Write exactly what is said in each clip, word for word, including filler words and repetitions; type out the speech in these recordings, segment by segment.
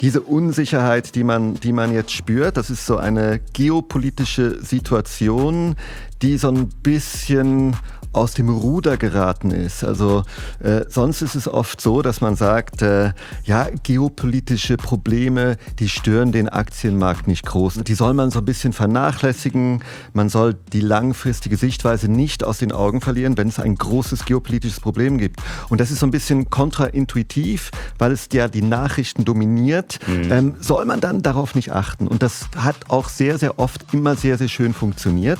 Diese Unsicherheit, die man, die man jetzt spürt, das ist so eine geopolitische Situation, die so ein bisschen aus dem Ruder geraten ist. Also äh, sonst ist es oft so, dass man sagt, äh, ja, geopolitische Probleme, die stören den Aktienmarkt nicht groß. Die soll man so ein bisschen vernachlässigen. Man soll die langfristige Sichtweise nicht aus den Augen verlieren, wenn es ein großes geopolitisches Problem gibt. Und das ist so ein bisschen kontraintuitiv, weil es ja die Nachrichten dominiert. Mhm. Ähm, soll man dann darauf nicht achten? Und das hat auch sehr, sehr oft immer sehr, sehr schön funktioniert.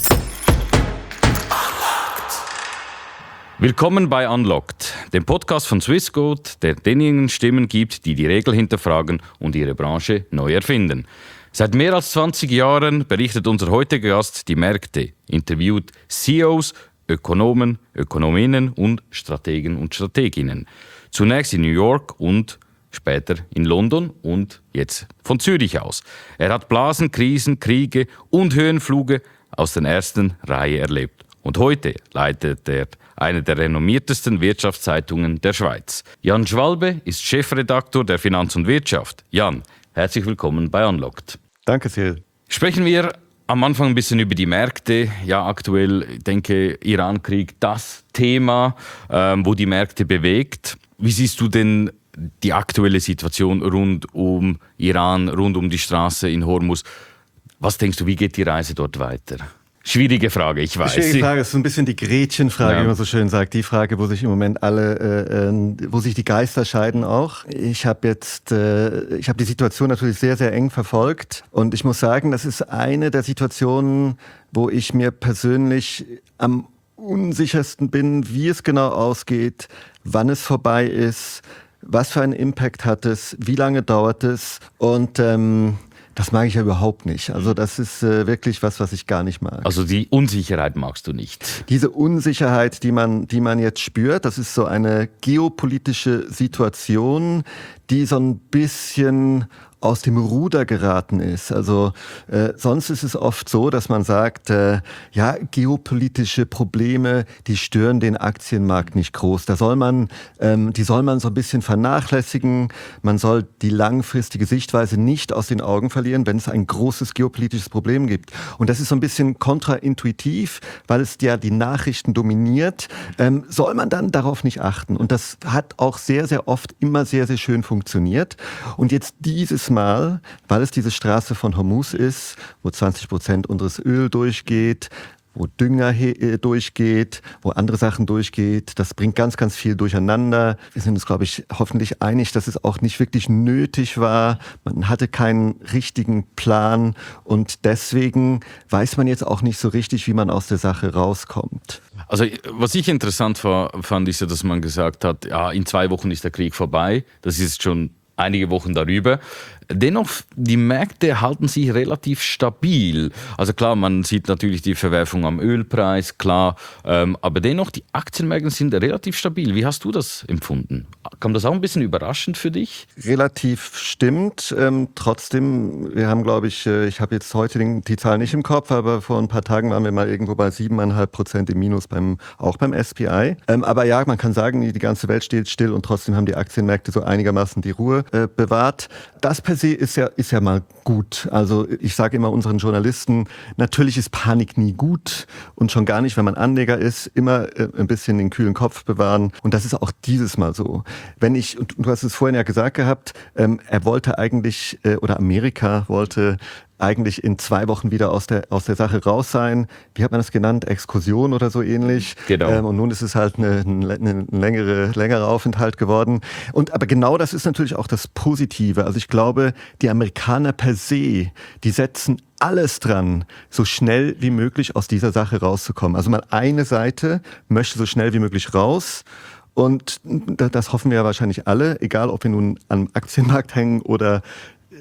Willkommen bei Unlocked, dem Podcast von Swissquote, der denjenigen Stimmen gibt, die die Regel hinterfragen und ihre Branche neu erfinden. Seit mehr als zwanzig Jahren berichtet unser heutiger Gast die Märkte, interviewt C E Os, Ökonomen, Ökonominnen und Strategen und Strateginnen. Zunächst in New York und später in London und jetzt von Zürich aus. Er hat Blasen, Krisen, Kriege und Höhenflüge aus der ersten Reihe erlebt. Und heute leitet er eine der renommiertesten Wirtschaftszeitungen der Schweiz. Jan Schwalbe ist Chefredaktor der Finanz und Wirtschaft. Jan, herzlich willkommen bei Unlocked. Danke sehr. Sprechen wir am Anfang ein bisschen über die Märkte. Ja, aktuell, ich denke, Iran-Krieg, das Thema, ähm, wo die Märkte bewegt. Wie siehst du denn die aktuelle Situation rund um Iran, rund um die Straße in Hormuz? Was denkst du, wie geht die Reise dort weiter? Schwierige Frage, ich weiß. Schwierige Frage, das ist so ein bisschen die Gretchenfrage, ja. wie man so schön sagt. Die Frage, wo sich im Moment alle, äh, äh, wo sich die Geister scheiden auch. Ich habe jetzt, äh, ich habe die Situation natürlich sehr, sehr eng verfolgt. Und ich muss sagen, das ist eine der Situationen, wo ich mir persönlich am unsichersten bin, wie es genau ausgeht, wann es vorbei ist, was für einen Impact hat es, wie lange dauert es. Und ähm, das mag ich ja überhaupt nicht. Also das ist äh, wirklich was, was ich gar nicht mag. Also die Unsicherheit magst du nicht? Diese Unsicherheit, die man, die man jetzt spürt, das ist so eine geopolitische Situation, die so ein bisschen aus dem Ruder geraten ist. Also äh, sonst ist es oft so, dass man sagt, äh, ja, geopolitische Probleme, die stören den Aktienmarkt nicht groß. Da soll man, ähm, die soll man so ein bisschen vernachlässigen. Man soll die langfristige Sichtweise nicht aus den Augen verlieren, wenn es ein großes geopolitisches Problem gibt. Und das ist so ein bisschen kontraintuitiv, weil es ja die Nachrichten dominiert. Ähm, soll man dann darauf nicht achten? Und das hat auch sehr, sehr oft immer sehr, sehr schön funktioniert. Und jetzt dieses Mal, weil es diese Straße von Hormuz ist, wo zwanzig Prozent unseres Öl durchgeht, wo Dünger he- durchgeht, wo andere Sachen durchgeht. Das bringt ganz, ganz viel durcheinander. Wir sind uns, glaube ich, hoffentlich einig, dass es auch nicht wirklich nötig war. Man hatte keinen richtigen Plan und deswegen weiß man jetzt auch nicht so richtig, wie man aus der Sache rauskommt. Also was ich interessant war, fand, ist ja, dass man gesagt hat, ja, in zwei Wochen ist der Krieg vorbei. Das ist schon einige Wochen darüber. Dennoch, die Märkte halten sich relativ stabil. Also klar, man sieht natürlich die Verwerfung am Ölpreis, klar. Ähm, aber dennoch, die Aktienmärkte sind relativ stabil. Wie hast du das empfunden? Kam das auch ein bisschen überraschend für dich? Relativ stimmt. Ähm, trotzdem, wir haben, glaube ich, äh, ich habe jetzt heute den, die Zahl nicht im Kopf, aber vor ein paar Tagen waren wir mal irgendwo bei sieben Komma fünf Prozent im Minus, beim, auch beim S P I. Ähm, aber ja, man kann sagen, die ganze Welt steht still und trotzdem haben die Aktienmärkte so einigermaßen die Ruhe äh, bewahrt. Das per se ist ja, ist ja mal gut. Also ich sage immer unseren Journalisten, natürlich ist Panik nie gut und schon gar nicht, wenn man Anleger ist, immer äh, ein bisschen den kühlen Kopf bewahren. Und das ist auch dieses Mal so. Wenn ich, und du hast es vorhin ja gesagt gehabt, ähm, er wollte eigentlich, äh, oder Amerika wollte eigentlich in zwei Wochen wieder aus der, aus der Sache raus sein. Wie hat man das genannt? Exkursion oder so ähnlich. Genau. Ähm, und nun ist es halt eine, eine, eine längere, längerer Aufenthalt geworden. Und, aber genau das ist natürlich auch das Positive. Also ich glaube, die Amerikaner per se, die setzen alles dran, so schnell wie möglich aus dieser Sache rauszukommen. Also mal eine Seite möchte so schnell wie möglich raus. Und das hoffen wir ja wahrscheinlich alle, egal ob wir nun am Aktienmarkt hängen oder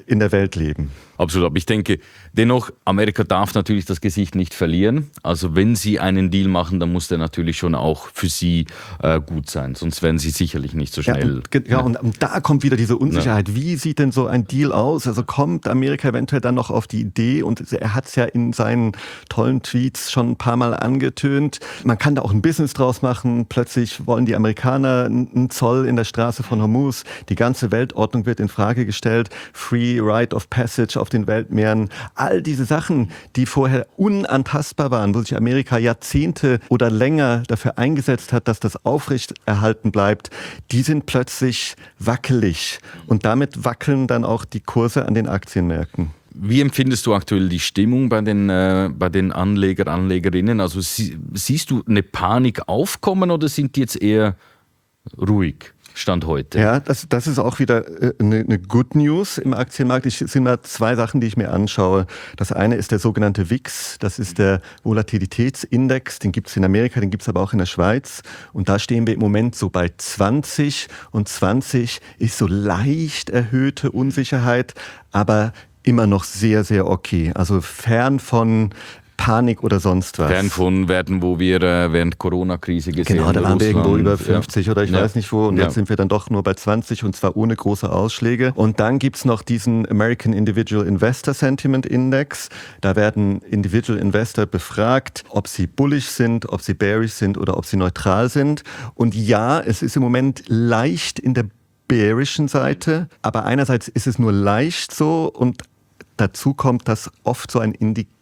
in der Welt leben. Absolut, aber ich denke, dennoch, Amerika darf natürlich das Gesicht nicht verlieren. Also wenn sie einen Deal machen, dann muss der natürlich schon auch für sie äh, gut sein. Sonst werden sie sicherlich nicht so schnell... Ja, und, ja, ja. Und, und da kommt wieder diese Unsicherheit. Ja. Wie sieht denn so ein Deal aus? Also kommt Amerika eventuell dann noch auf die Idee, und er hat es ja in seinen tollen Tweets schon ein paar Mal angetönt, man kann da auch ein Business draus machen. Plötzlich wollen die Amerikaner einen Zoll in der Straße von Hormuz. Die ganze Weltordnung wird in Frage gestellt. Free Right of Passage auf den Weltmeeren. All diese Sachen, die vorher unantastbar waren, wo sich Amerika Jahrzehnte oder länger dafür eingesetzt hat, dass das aufrechterhalten bleibt, die sind plötzlich wackelig. Und damit wackeln dann auch die Kurse an den Aktienmärkten. Wie empfindest du aktuell die Stimmung bei den, äh, bei den Anleger, Anlegerinnen? Also sie, siehst du eine Panik aufkommen oder sind die jetzt eher ruhig? Stand heute. Ja, das, das ist auch wieder eine, eine Good News im Aktienmarkt. Es sind da zwei Sachen, die ich mir anschaue. Das eine ist der sogenannte V I X. Das ist der Volatilitätsindex. Den gibt es in Amerika, den gibt es aber auch in der Schweiz. Und da stehen wir im Moment so bei zwanzig. Und zwanzig ist so leicht erhöhte Unsicherheit, aber immer noch sehr, sehr okay. Also fern von Panik oder sonst was. Fern von Werten, wo wir äh, während Corona-Krise gesehen haben. Genau, da waren wir irgendwo über fünfzig ja. oder ich ja. weiß nicht wo. Und ja. jetzt sind wir dann doch nur bei zwanzig, und zwar ohne große Ausschläge. Und dann gibt's noch diesen American Individual Investor Sentiment Index. Da werden Individual Investor befragt, ob sie bullish sind, ob sie bearish sind oder ob sie neutral sind. Und ja, es ist im Moment leicht in der bearischen Seite, aber einerseits ist es nur leicht so, und dazu kommt, dass oft so ein Indikator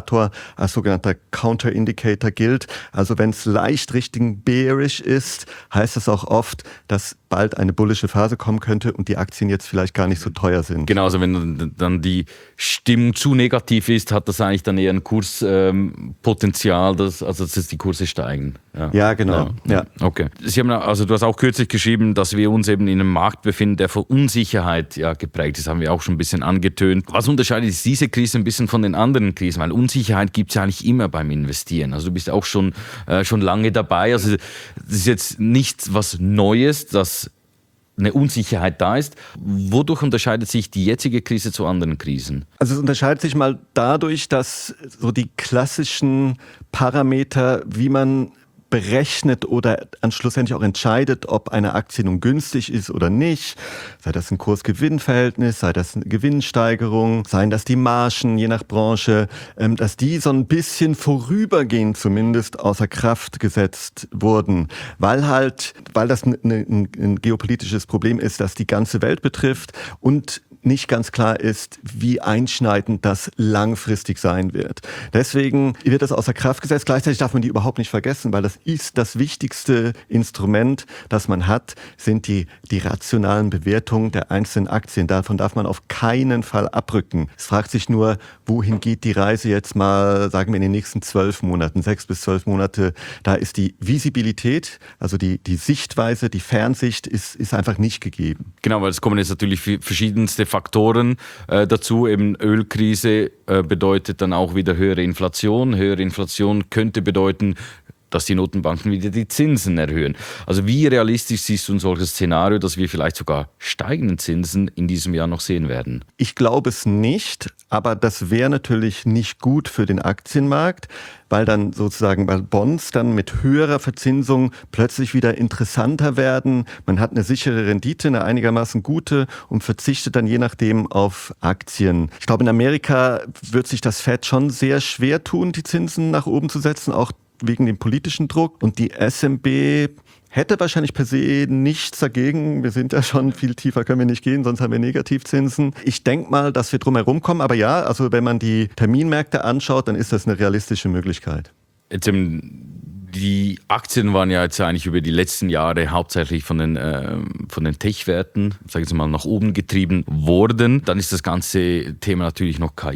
als sogenannter Counter-Indicator gilt. Also wenn es leicht Richtung bearish ist, heißt das auch oft, dass bald eine bullische Phase kommen könnte und die Aktien jetzt vielleicht gar nicht so teuer sind. Genau, also wenn dann die Stimmung zu negativ ist, hat das eigentlich dann eher ein Kurspotenzial, ähm, dass, also dass die Kurse steigen. Ja, ja genau. Ja. Ja. Okay. Sie haben, also du hast auch kürzlich geschrieben, dass wir uns eben in einem Markt befinden, der von Unsicherheit ja, geprägt ist. Das haben wir auch schon ein bisschen angetönt. Was unterscheidet diese Krise ein bisschen von den anderen Krisen? Weil Unsicherheit gibt es ja eigentlich immer beim Investieren. Also du bist auch schon, äh, schon lange dabei. Also das ist jetzt nichts was Neues, dass eine Unsicherheit da ist. Wodurch unterscheidet sich die jetzige Krise zu anderen Krisen? Also es unterscheidet sich mal dadurch, dass so die klassischen Parameter, wie man berechnet oder an schlussendlich auch entscheidet, ob eine Aktie nun günstig ist oder nicht, sei das ein Kurs-Gewinn-Verhältnis, sei das eine Gewinnsteigerung, seien das die Margen, je nach Branche, dass die so ein bisschen vorübergehend zumindest außer Kraft gesetzt wurden, weil halt, weil das ein, ein, ein geopolitisches Problem ist, das die ganze Welt betrifft und nicht ganz klar ist, wie einschneidend das langfristig sein wird. Deswegen wird das außer Kraft gesetzt. Gleichzeitig darf man die überhaupt nicht vergessen, weil das ist das wichtigste Instrument, das man hat, sind die, die rationalen Bewertungen der einzelnen Aktien. Davon darf man auf keinen Fall abrücken. Es fragt sich nur, wohin geht die Reise jetzt mal, sagen wir in den nächsten zwölf Monaten, sechs bis zwölf Monate. Da ist die Visibilität, also die, die Sichtweise, die Fernsicht ist, ist einfach nicht gegeben. Genau, weil es kommen jetzt natürlich verschiedenste Faktoren äh, dazu. Eben Ölkrise äh, bedeutet dann auch wieder höhere Inflation. Höhere Inflation könnte bedeuten, dass die Notenbanken wieder die Zinsen erhöhen. Also wie realistisch siehst du ein solches Szenario, dass wir vielleicht sogar steigende Zinsen in diesem Jahr noch sehen werden? Ich glaube es nicht, aber das wäre natürlich nicht gut für den Aktienmarkt, weil dann sozusagen weil Bonds dann mit höherer Verzinsung plötzlich wieder interessanter werden. Man hat eine sichere Rendite, eine einigermaßen gute und verzichtet dann je nachdem auf Aktien. Ich glaube, in Amerika wird sich das Fed schon sehr schwer tun, die Zinsen nach oben zu setzen, auch wegen dem politischen Druck. Und die S M B hätte wahrscheinlich per se nichts dagegen. Wir sind ja schon viel tiefer, können wir nicht gehen, sonst haben wir Negativzinsen. Ich denke mal, dass wir drum herum kommen. Aber ja, also wenn man die Terminmärkte anschaut, dann ist das eine realistische Möglichkeit. Jetzt im Die Aktien waren ja jetzt eigentlich über die letzten Jahre hauptsächlich von den, äh, von den Tech-Werten, sage ich jetzt mal, nach oben getrieben worden. Dann ist das ganze Thema natürlich noch K I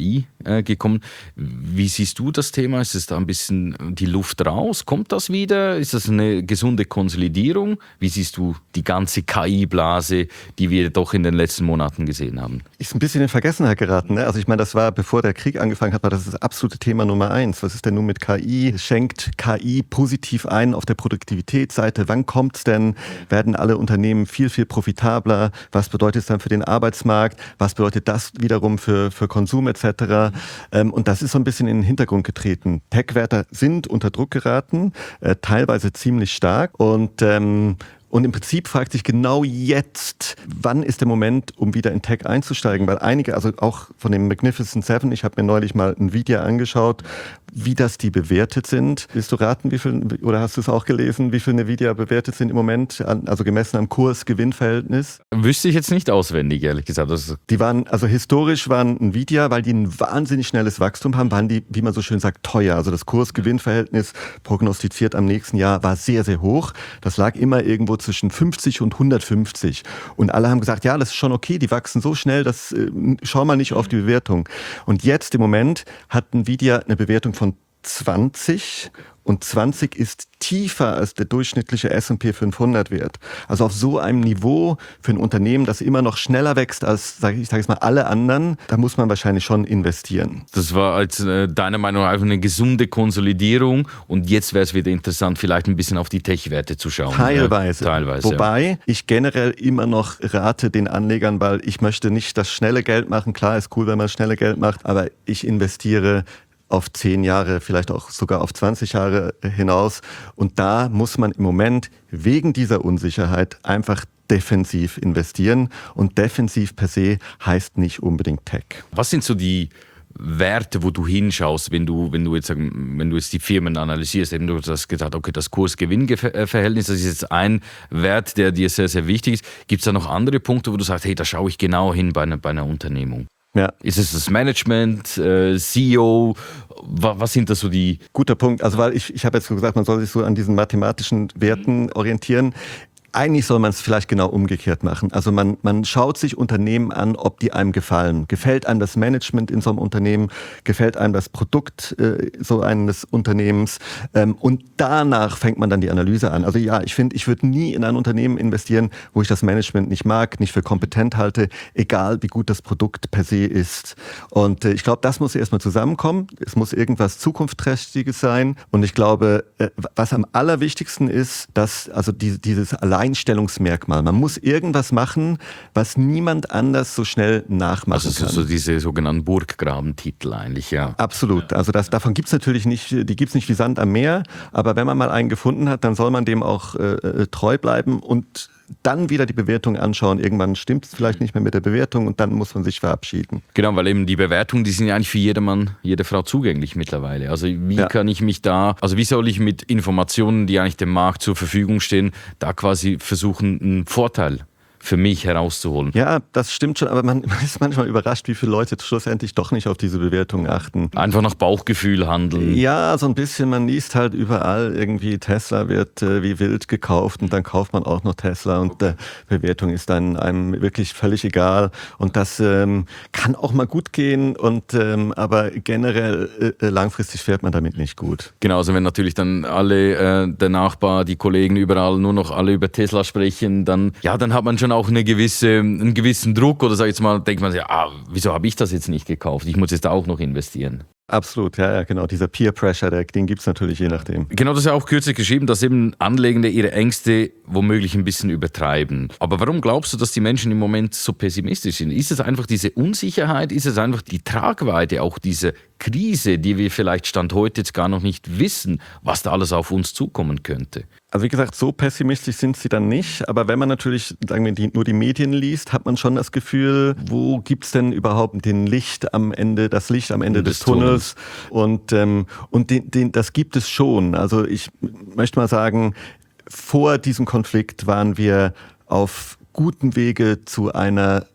äh, gekommen. Wie siehst du das Thema? Ist es da ein bisschen die Luft raus? Kommt das wieder? Ist das eine gesunde Konsolidierung? Wie siehst du die ganze K I-Blase, die wir doch in den letzten Monaten gesehen haben? Ist ein bisschen in Vergessenheit geraten. Ne? Also ich meine, das war, bevor der Krieg angefangen hat, war das das absolute Thema Nummer eins. Was ist denn nun mit K I? Schenkt K I positiv ein auf der Produktivitätsseite? Wann kommt es denn? Werden alle Unternehmen viel, viel profitabler? Was bedeutet es dann für den Arbeitsmarkt? Was bedeutet das wiederum für, für Konsum et cetera? Ähm, und das ist so ein bisschen in den Hintergrund getreten. Tech-Werte sind unter Druck geraten, äh, teilweise ziemlich stark. Und ähm, Und im Prinzip fragt sich genau jetzt, wann ist der Moment, um wieder in Tech einzusteigen? Weil einige, also auch von dem Magnificent Seven, ich habe mir neulich mal ein Video angeschaut, wie das die bewertet sind. Willst du raten, wie viel, oder hast du es auch gelesen, wie viel Nvidia bewertet sind im Moment, also gemessen am Kurs-Gewinn-Verhältnis? Wüsste ich jetzt nicht auswendig, ehrlich gesagt. Das die waren, also historisch waren Nvidia, weil die ein wahnsinnig schnelles Wachstum haben, waren die, wie man so schön sagt, teuer. Also das Kurs-Gewinn-Verhältnis prognostiziert am nächsten Jahr war sehr, sehr hoch. Das lag immer irgendwo zwischen fünfzig und hundertfünfzig. Und alle haben gesagt, ja, das ist schon okay, die wachsen so schnell, das, äh, schau mal nicht auf die Bewertung. Und jetzt im Moment hat Nvidia eine Bewertung von zwanzig und zwanzig ist tiefer als der durchschnittliche S und P fünfhundert Wert. Also auf so einem Niveau für ein Unternehmen, das immer noch schneller wächst als, sag ich, ich sage jetzt mal, alle anderen, da muss man wahrscheinlich schon investieren. Das war als äh, deiner Meinung nach einfach eine gesunde Konsolidierung und jetzt wäre es wieder interessant, vielleicht ein bisschen auf die Tech-Werte zu schauen. Teilweise. Ja, teilweise. Wobei ja. ich generell immer noch rate den Anlegern, weil ich möchte nicht das schnelle Geld machen. Klar, ist cool, wenn man das schnelle Geld macht, aber ich investiere auf zehn Jahre, vielleicht auch sogar auf zwanzig Jahre hinaus. Und da muss man im Moment wegen dieser Unsicherheit einfach defensiv investieren. Und defensiv per se heißt nicht unbedingt Tech. Was sind so die Werte, wo du hinschaust, wenn du, wenn du jetzt sagen, wenn du jetzt die Firmen analysierst, eben du hast gesagt, okay, das Kurs-Gewinn-Verhältnis, das ist jetzt ein Wert, der dir sehr, sehr wichtig ist. Gibt es da noch andere Punkte, wo du sagst, hey, da schaue ich genau hin bei einer, bei einer Unternehmung? Ja. Ist es das Management, äh, C E O? Was sind das so die... Guter Punkt. Also weil ich, ich habe jetzt gesagt, man soll sich so an diesen mathematischen Werten orientieren. Eigentlich soll man es vielleicht genau umgekehrt machen. Also man, man schaut sich Unternehmen an, ob die einem gefallen. Gefällt einem das Management in so einem Unternehmen? Gefällt einem das Produkt äh, so eines Unternehmens? Ähm, und danach fängt man dann die Analyse an. Also ja, ich finde, ich würde nie in ein Unternehmen investieren, wo ich das Management nicht mag, nicht für kompetent halte, egal wie gut das Produkt per se ist. Und äh, ich glaube, das muss erstmal zusammenkommen. Es muss irgendwas Zukunftsträchtiges sein. Und ich glaube, äh, was am allerwichtigsten ist, dass also die, dieses allein Einstellungsmerkmal. Man muss irgendwas machen, was niemand anders so schnell nachmachen also kann. Also so diese sogenannten Burggrabentitel eigentlich, ja. Absolut. Also das, davon gibt es natürlich nicht, die gibt es nicht wie Sand am Meer, aber wenn man mal einen gefunden hat, dann soll man dem auch äh, treu bleiben und dann wieder die Bewertung anschauen. Irgendwann stimmt es vielleicht nicht mehr mit der Bewertung und dann muss man sich verabschieden. Genau, weil eben die Bewertungen, die sind ja eigentlich für jedermann, jede Frau zugänglich mittlerweile. Also wie ja. kann ich mich da, also wie soll ich mit Informationen, die eigentlich dem Markt zur Verfügung stehen, da quasi versuchen, einen Vorteil für mich herauszuholen. Ja, das stimmt schon, aber man, man ist manchmal überrascht, wie viele Leute schlussendlich doch nicht auf diese Bewertungen achten. Einfach nach Bauchgefühl handeln. Ja, so ein bisschen, man liest halt überall irgendwie, Tesla wird äh, wie wild gekauft und dann kauft man auch noch Tesla und die äh, Bewertung ist dann einem wirklich völlig egal und das ähm, kann auch mal gut gehen, und ähm, aber generell äh, langfristig fährt man damit nicht gut. Genau, also wenn natürlich dann alle, äh, der Nachbar, die Kollegen überall nur noch alle über Tesla sprechen, dann, ja, dann hat man schon auch eine gewisse, einen gewissen Druck, oder sag ich jetzt mal, denkt man sich, ah, wieso habe ich das jetzt nicht gekauft? Ich muss jetzt auch noch investieren. Absolut, ja, ja, genau. Dieser Peer Pressure, der, den gibt es natürlich je nachdem. Genau, das ist ja auch kürzlich geschrieben, dass eben Anlegende ihre Ängste womöglich ein bisschen übertreiben. Aber warum glaubst du, dass die Menschen im Moment so pessimistisch sind? Ist es einfach diese Unsicherheit? Ist es einfach die Tragweite, auch diese Krise, die wir vielleicht Stand heute jetzt gar noch nicht wissen, was da alles auf uns zukommen könnte? Also wie gesagt, so pessimistisch sind sie dann nicht. Aber wenn man natürlich, sagen wir, die, nur die Medien liest, hat man schon das Gefühl, wo gibt es denn überhaupt den Licht am Ende, das Licht am Ende des, des Tunnels? Und, ähm, und den, den, das gibt es schon. Also ich möchte mal sagen, vor diesem Konflikt waren wir auf guten Wege zu einer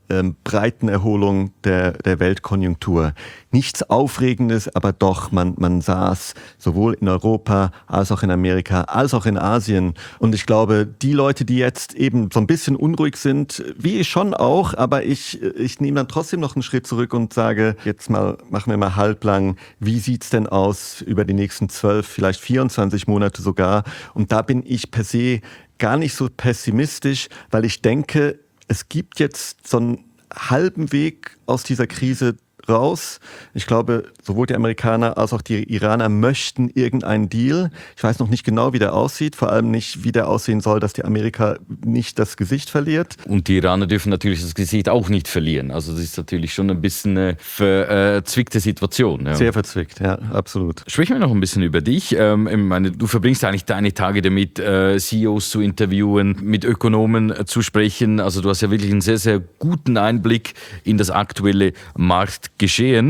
ähm, breiten Erholung der, der Weltkonjunktur. Nichts Aufregendes, aber doch, man, man sah es sowohl in Europa als auch in Amerika, als auch in Asien. Und ich glaube, die Leute, die jetzt eben so ein bisschen unruhig sind, wie ich schon auch, aber ich, ich nehme dann trotzdem noch einen Schritt zurück und sage, jetzt mal, machen wir mal halblang, wie sieht's denn aus über die nächsten zwölf, vielleicht vierundzwanzig Monate sogar? Und da bin ich per se gar nicht so pessimistisch, weil ich denke, es gibt jetzt so einen halben Weg aus dieser Krise raus. Ich glaube, sowohl die Amerikaner als auch die Iraner möchten irgendeinen Deal. Ich weiß noch nicht genau, wie der aussieht, vor allem nicht, wie der aussehen soll, dass die Amerika nicht das Gesicht verliert. Und die Iraner dürfen natürlich das Gesicht auch nicht verlieren. Also das ist natürlich schon ein bisschen eine verzwickte Situation. Ja. Sehr verzwickt, ja, absolut. Sprechen wir noch ein bisschen über dich. Ähm, ich meine, du verbringst eigentlich deine Tage damit, äh, C E Os zu interviewen, mit Ökonomen äh, zu sprechen. Also du hast ja wirklich einen sehr, sehr guten Einblick in das aktuelle Marktgeschehen.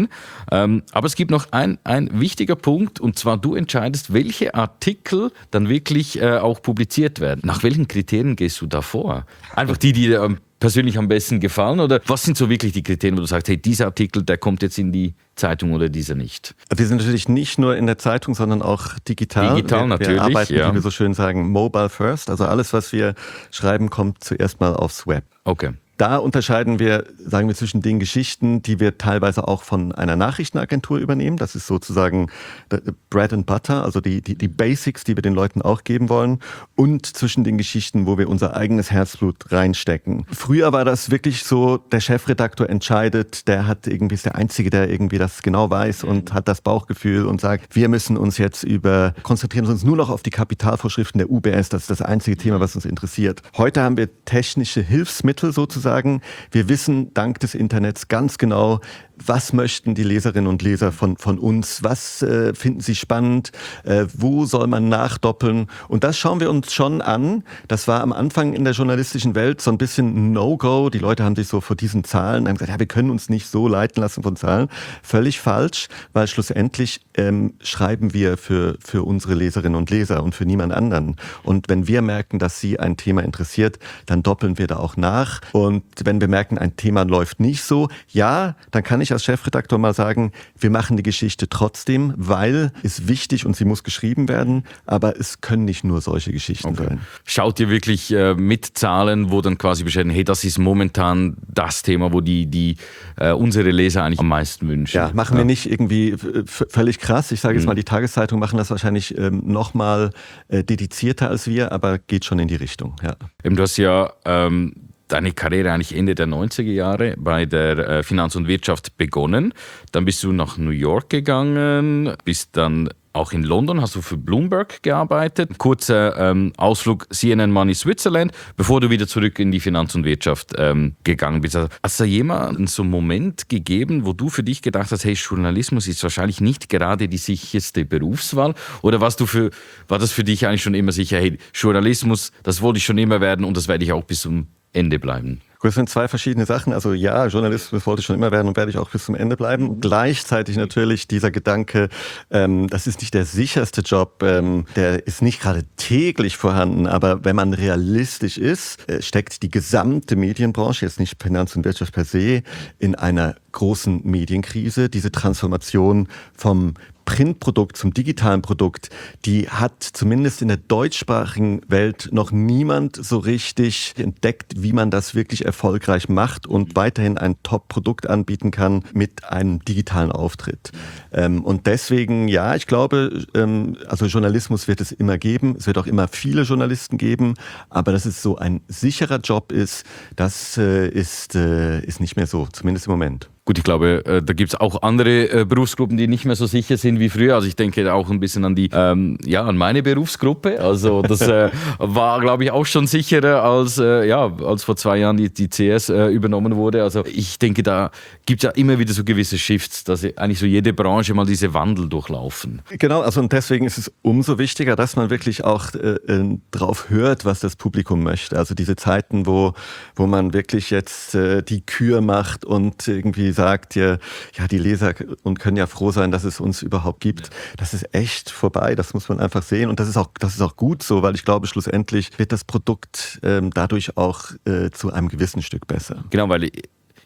Ähm, aber es gibt noch ein, ein wichtiger Punkt, und zwar du entscheidest, welche Artikel dann wirklich äh, auch publiziert werden. Nach welchen Kriterien gehst du da vor? Einfach die, die dir ähm, persönlich am besten gefallen, oder was sind so wirklich die Kriterien, wo du sagst, hey, dieser Artikel, der kommt jetzt in die Zeitung oder dieser nicht? Wir sind natürlich nicht nur in der Zeitung, sondern auch digital. Digital wir, natürlich, wir arbeiten, ja. wie wir so schön sagen, mobile first. Also alles, was wir schreiben, kommt zuerst mal aufs Web. Okay. Da unterscheiden wir, sagen wir, zwischen den Geschichten, die wir teilweise auch von einer Nachrichtenagentur übernehmen. Das ist sozusagen Bread and Butter, also die, die, die Basics, die wir den Leuten auch geben wollen. Und zwischen den Geschichten, wo wir unser eigenes Herzblut reinstecken. Früher war das wirklich so, der Chefredaktor entscheidet, der hat irgendwie, ist der Einzige, der irgendwie das genau weiß und hat das Bauchgefühl und sagt, wir müssen uns jetzt über, konzentrieren uns nur noch auf die Kapitalvorschriften der U B S. Das ist das einzige Thema, was uns interessiert. Heute haben wir technische Hilfsmittel sozusagen. Wir wissen dank des Internets ganz genau, was möchten die Leserinnen und Leser von, von uns, was äh, finden sie spannend, äh, wo soll man nachdoppeln, und das schauen wir uns schon an. Das war am Anfang in der journalistischen Welt so ein bisschen No-Go, die Leute haben sich so vor diesen Zahlen haben gesagt, ja, wir können uns nicht so leiten lassen von Zahlen. Völlig falsch, weil schlussendlich ähm, schreiben wir für, für unsere Leserinnen und Leser und für niemand anderen, und wenn wir merken, dass sie ein Thema interessiert, dann doppeln wir da auch nach, und wenn wir merken, ein Thema läuft nicht so, ja, dann kann ich als Chefredakteur mal sagen, wir machen die Geschichte trotzdem, weil es wichtig und sie muss geschrieben werden, aber es können nicht nur solche Geschichten okay. sein. Schaut ihr wirklich äh, mit Zahlen, wo dann quasi beschreiben, hey, das ist momentan das Thema, wo die, die äh, unsere Leser eigentlich am meisten wünschen? Ja, machen ja. wir nicht irgendwie f- völlig krass. Ich sage jetzt mhm. mal, die Tageszeitungen machen das wahrscheinlich ähm, noch mal äh, dedizierter als wir, aber geht schon in die Richtung. Ja. Eben, du hast ja ähm, deine Karriere eigentlich Ende der neunziger Jahre bei der äh, Finanz und Wirtschaft begonnen. Dann bist du nach New York gegangen, bist dann auch in London, hast du für Bloomberg gearbeitet. Kurzer ähm, Ausflug C N N Money Switzerland, bevor du wieder zurück in die Finanz und Wirtschaft ähm, gegangen bist. Also, hast du jemanden so einen Moment gegeben, wo du für dich gedacht hast, hey, Journalismus ist wahrscheinlich nicht gerade die sicherste Berufswahl? Oder warst du für, war das für dich eigentlich schon immer sicher, hey, Journalismus, das wollte ich schon immer werden und das werde ich auch bis zum Ende bleiben? Das sind zwei verschiedene Sachen. Also ja, Journalismus wollte ich schon immer werden und werde ich auch bis zum Ende bleiben. Gleichzeitig natürlich dieser Gedanke, ähm, das ist nicht der sicherste Job, ähm, der ist nicht gerade täglich vorhanden, aber wenn man realistisch ist, äh, steckt die gesamte Medienbranche, jetzt nicht Finanz und Wirtschaft per se, in einer großen Medienkrise. Diese Transformation vom Printprodukt zum digitalen Produkt, die hat zumindest in der deutschsprachigen Welt noch niemand so richtig entdeckt, wie man das wirklich erfolgreich macht und weiterhin ein Top-Produkt anbieten kann mit einem digitalen Auftritt. Ähm, und deswegen, ja, ich glaube, ähm, also Journalismus wird es immer geben, es wird auch immer viele Journalisten geben, aber dass es so ein sicherer Job ist, das äh, ist, äh, ist nicht mehr so, zumindest im Moment. Gut, ich glaube, äh, da gibt es auch andere äh, Berufsgruppen, die nicht mehr so sicher sind wie früher. Also ich denke auch ein bisschen an die, ähm, ja, an meine Berufsgruppe. Also das äh, war, glaube ich, auch schon sicherer als, äh, ja, als vor zwei Jahren die, die C S äh, übernommen wurde. Also ich denke, da gibt es ja immer wieder so gewisse Shifts, dass eigentlich so jede Branche mal diese Wandel durchlaufen. Genau, also und deswegen ist es umso wichtiger, dass man wirklich auch äh, äh, drauf hört, was das Publikum möchte. Also diese Zeiten, wo, wo man wirklich jetzt äh, die Kür macht und irgendwie sagt, ja, ja, die Leser und können ja froh sein, dass es uns überhaupt gibt. Ja. Das ist echt vorbei, das muss man einfach sehen. Und das ist auch, das ist auch gut so, weil ich glaube, schlussendlich wird das Produkt ähm, dadurch auch äh, zu einem gewissen Stück besser. Genau, weil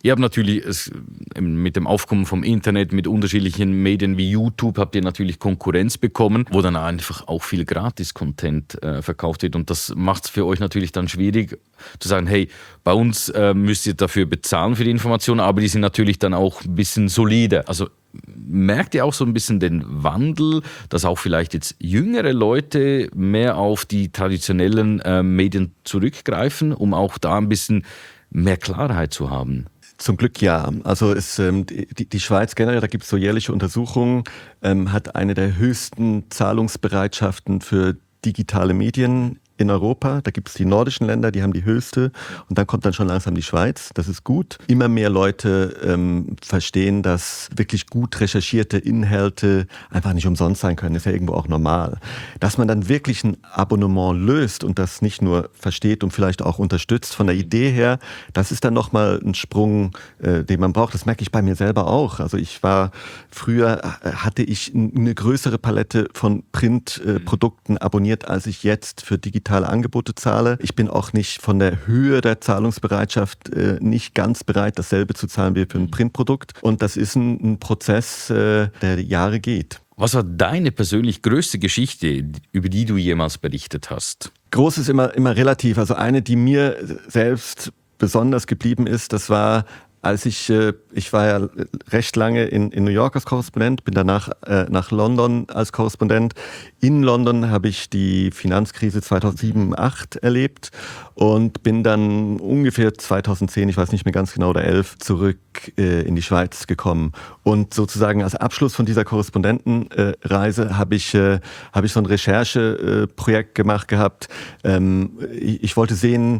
Ihr habt natürlich es, mit dem Aufkommen vom Internet, mit unterschiedlichen Medien wie YouTube, habt ihr natürlich Konkurrenz bekommen, wo dann einfach auch viel Gratis-Content äh, verkauft wird. Und das macht es für euch natürlich dann schwierig zu sagen, hey, bei uns äh, müsst ihr dafür bezahlen für die Informationen, aber die sind natürlich dann auch ein bisschen solide. Also merkt ihr auch so ein bisschen den Wandel, dass auch vielleicht jetzt jüngere Leute mehr auf die traditionellen äh, Medien zurückgreifen, um auch da ein bisschen mehr Klarheit zu haben? Zum Glück ja. Also es, ähm, die, die Schweiz generell, da gibt es so jährliche Untersuchungen, ähm, hat eine der höchsten Zahlungsbereitschaften für digitale Medien in Europa. Da gibt es die nordischen Länder, die haben die höchste. Und dann kommt dann schon langsam die Schweiz. Das ist gut. Immer mehr Leute ähm, verstehen, dass wirklich gut recherchierte Inhalte einfach nicht umsonst sein können. Das ist ja irgendwo auch normal. Dass man dann wirklich ein Abonnement löst und das nicht nur versteht und vielleicht auch unterstützt von der Idee her, das ist dann nochmal ein Sprung, äh, den man braucht. Das merke ich bei mir selber auch. Also ich war, früher hatte ich eine größere Palette von Printprodukten äh, abonniert, als ich jetzt für digitale Angebote zahle. Ich bin auch nicht von der Höhe der Zahlungsbereitschaft äh, nicht ganz bereit, dasselbe zu zahlen wie für ein Printprodukt. Und das ist ein, ein Prozess, äh, der Jahre geht. Was war deine persönlich größte Geschichte, über die du jemals berichtet hast? Groß ist immer, immer relativ. Also eine, die mir selbst besonders geblieben ist, das war, als ich, äh, ich war ja recht lange in, in New York als Korrespondent, bin danach äh, nach London als Korrespondent. In London habe ich die Finanzkrise zweitausendsieben acht erlebt und bin dann ungefähr zweitausendzehn, ich weiß nicht mehr ganz genau, oder elf, zurück äh, in die Schweiz gekommen. Und sozusagen als Abschluss von dieser Korrespondentenreise äh, habe ich, äh, hab ich so ein Rechercheprojekt äh, gemacht gehabt. Ähm, ich, ich wollte sehen,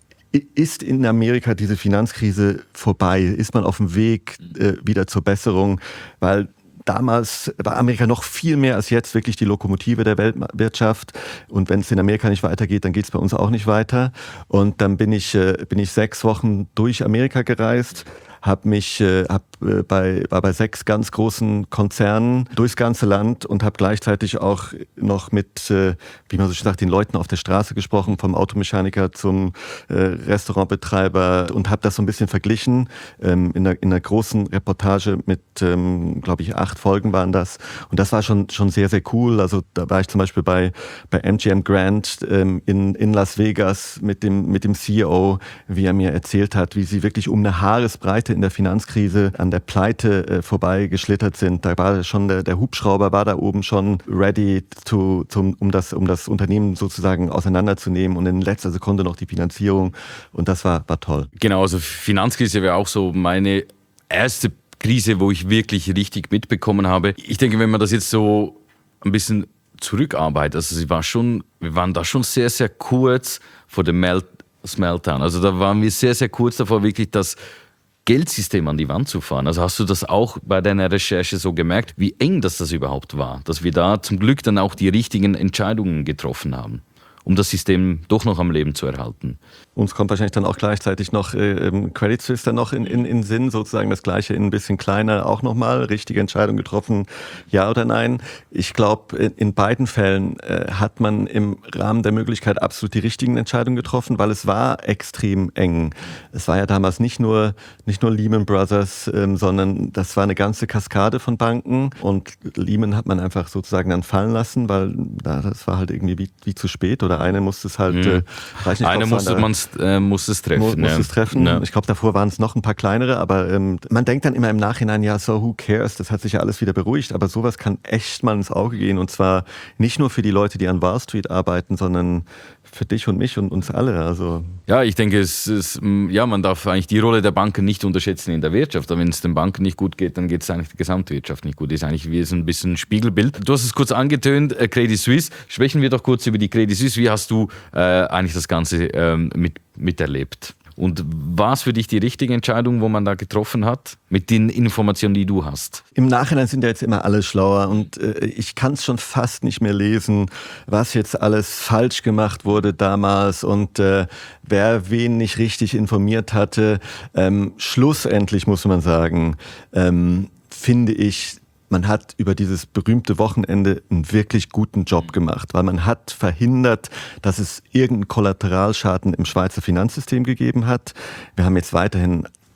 ist in Amerika diese Finanzkrise vorbei? Ist man auf dem Weg äh, wieder zur Besserung? Weil damals war Amerika noch viel mehr als jetzt wirklich die Lokomotive der Weltwirtschaft. Und wenn es in Amerika nicht weitergeht, dann geht es bei uns auch nicht weiter. Und dann bin ich, äh, bin ich sechs Wochen durch Amerika gereist. Hab mich, äh, hab, äh, bei, war bei sechs ganz großen Konzernen durchs ganze Land und habe gleichzeitig auch noch mit, äh, wie man so schön sagt, den Leuten auf der Straße gesprochen, vom Automechaniker zum äh, Restaurantbetreiber und habe das so ein bisschen verglichen ähm, in, einer, in einer großen Reportage mit, ähm, glaube ich, acht Folgen waren das. Und das war schon, schon sehr, sehr cool. Also da war ich zum Beispiel bei, bei M G M Grant ähm, in, in Las Vegas mit dem, mit dem C E O, wie er mir erzählt hat, wie sie wirklich um eine Haaresbreite in der Finanzkrise an der Pleite äh, vorbei geschlittert sind. Da war schon der, der Hubschrauber war da oben schon ready to, zum, um, das, um das Unternehmen sozusagen auseinanderzunehmen und in letzter Sekunde noch die Finanzierung. Und das war, war toll. Genau, also Finanzkrise wäre auch so meine erste Krise, wo ich wirklich richtig mitbekommen habe. Ich denke, wenn man das jetzt so ein bisschen zurückarbeitet, also sie war schon, wir waren da schon sehr, sehr kurz vor dem Melt, Meltdown. Also da waren wir sehr, sehr kurz davor, wirklich das Geldsystem an die Wand zu fahren. Also hast du das auch bei deiner Recherche so gemerkt, wie eng das, das überhaupt war? Dass wir da zum Glück dann auch die richtigen Entscheidungen getroffen haben, um das System doch noch am Leben zu erhalten. Uns kommt wahrscheinlich dann auch gleichzeitig noch äh, Credit Suisse dann noch in, in, in Sinn, sozusagen das Gleiche in ein bisschen kleiner auch nochmal, richtige Entscheidung getroffen, ja oder nein. Ich glaube, in, in beiden Fällen äh, hat man im Rahmen der Möglichkeit absolut die richtigen Entscheidungen getroffen, weil es war extrem eng. Es war ja damals nicht nur, nicht nur Lehman Brothers, ähm, sondern das war eine ganze Kaskade von Banken und Lehman hat man einfach sozusagen dann fallen lassen, weil da, das war halt irgendwie wie, wie zu spät oder eine musste es halt, mhm. äh, weiß nicht, eine musste man äh, muss es treffen. Muss, ja. muss es treffen. Ja. Ich glaube, davor waren es noch ein paar kleinere, aber ähm, man denkt dann immer im Nachhinein, ja, so who cares, das hat sich ja alles wieder beruhigt, aber sowas kann echt mal ins Auge gehen und zwar nicht nur für die Leute, die an Wall Street arbeiten, sondern für dich und mich und uns alle. Also ja, ich denke, es ist, ja, man darf eigentlich die Rolle der Banken nicht unterschätzen in der Wirtschaft. Wenn es den Banken nicht gut geht, dann geht es eigentlich der Gesamtwirtschaft nicht gut. Das ist eigentlich wie so ein bisschen ein Spiegelbild. Du hast es kurz angetönt, äh, Credit Suisse. Sprechen wir doch kurz über die Credit Suisse. Wie hast du äh, eigentlich das Ganze ähm, mit, miterlebt? Und war es für dich die richtige Entscheidung, wo man da getroffen hat, mit den Informationen, die du hast? Im Nachhinein sind ja jetzt immer alle schlauer und äh, ich kann es schon fast nicht mehr lesen, was jetzt alles falsch gemacht wurde damals und äh, wer wen nicht richtig informiert hatte. Ähm, schlussendlich muss man sagen, ähm, finde ich, man hat über dieses berühmte Wochenende einen wirklich guten Job gemacht, weil man hat verhindert, dass es irgendeinen Kollateralschaden im Schweizer Finanzsystem gegeben hat. Wir haben jetzt weiterhin